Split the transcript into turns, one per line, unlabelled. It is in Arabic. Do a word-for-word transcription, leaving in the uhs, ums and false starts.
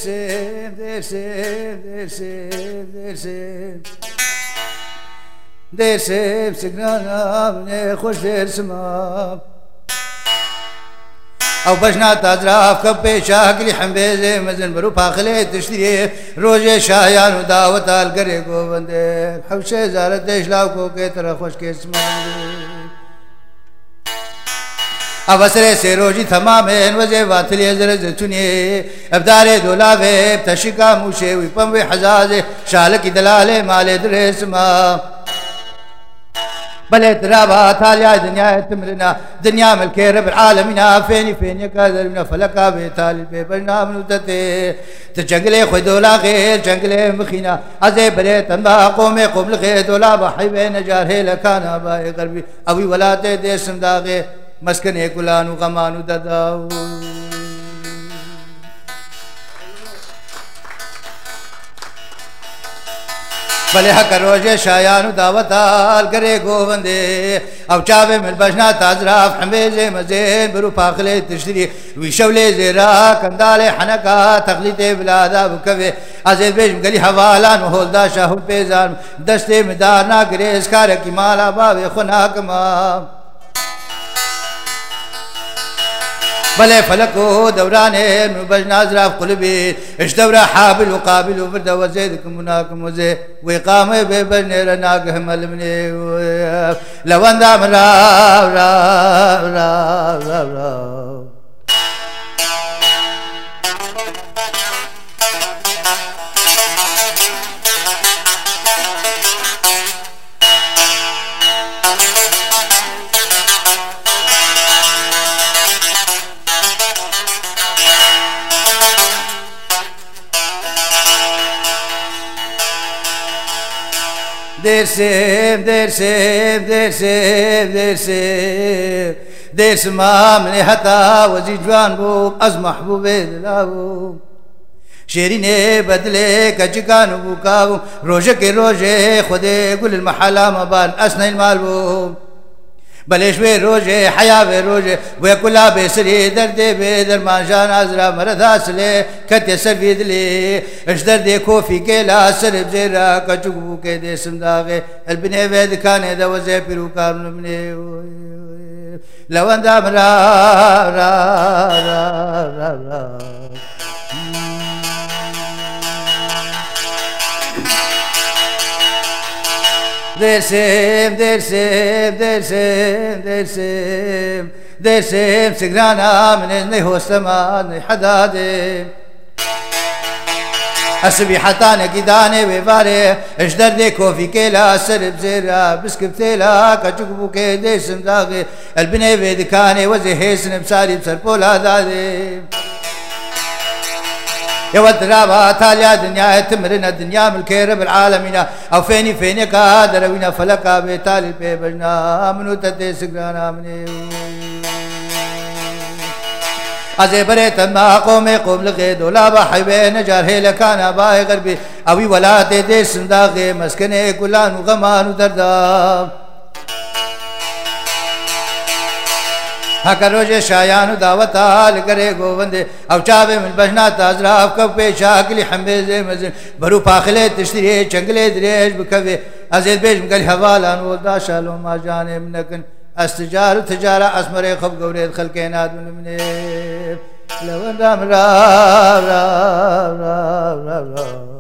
درسم درسم درسم درسم درسم سكرانم نخوش درسمم او بجنات اطراف كبي شاكلي حنبيزي مزن برو باخلي تشتري روجي شايان وداوت القري قوبندي حوشي زارت ديش لاوكو كيتر خوش كيسمان ابسري سيروجي تمامين وزي واتلي زرزتوني ابداري دولابي بتشيكا موشي ويبنوي حزازي شالكي دلالي مالي درسما بلد رابا تاليا دنيا تمرنا دنيا ملكي رب العالمين فيني فيني كاذرنا فلكا بيتالي بيبرنا منوتتي تجنقلي خوي دولا غير جنقلي مخينا عزي بليت انبا قومي قوم لغي دولا بحيبي نجار هيلا كان باي قلبي اوي ولاتي ديسم داغي مسكني كلانو غمانو دداو بلے حق روجے شایانو دعوتال کرے گوبندے او چاوے مل بجنا تازراف حمیزے مزین برو پاخلے تشتری ویشولے زیرا کندالے حنکا تقلیتے بلادا بکوے عزیز بیشم گلی حوالان ہولدا شاہو پیزان دستے مدارنا کرے اسکارکی مالا باوے خناکما بلے فلكو دورانين وبجنا زراف قلبي اش دورة حابل وقابل وبرد وزيدكم مناكم وزي ويقامي ببجني رناقهم المني لو اندام راو راو راو راو راو درسم درسم درسم درسم درسم عاملي حتى وزي جوان بو از محبوب دلاو شيريني بدلي كجكان بوكاو روجك روجي خدي قول المحلا مبان اسنى المال بو بلش بي روجي حيا بي روجي ويكلا بسري دردي بدر مانجان ازرا مرض اسلي كتي سفيد لي اش دردي كوفي كيلا سرب زيرا كجوبو كيدي سمداغي البني بيد كان دوزي بيرو كارن مني لو اندام را را را را را درسم درسم درسم درسم درسم سكرانا من اذني هو السمان حدادي اسبي حتاني كيداني ويباري اش دردي كوفي كيلا سرب زيرا بسكبتيلا كجوكبو كيدي سمداغي البني بيدكاني وزي هيسن بساري بسر بولا دادي يا ودرابا تاليا دنيا تمرنا الدنيا ملكي رب العالمين او فيني فيني كادر وينا فلكا بيتالي بيبجنا منو تدي سكرانا مني عزي بريت ما قومي قوم لغي دولابا حيبي نجار هيلا كان باي غربي اوي ولاتي دي سنداغي مسكني كلان وغمان ودردام روجے شایان دعوتا لکرے گوبندے او چاوے من بجنا تازراف کب پیشا کلی حمیزے مزن برو پاخلے تشتری چنگلے دریش بکوے عزیز بیش مگل حوالان ودا شالو ما جانے منکن استجار تجارہ اسمرے خب گورید خلقینات من منیب لو اندام را را را را را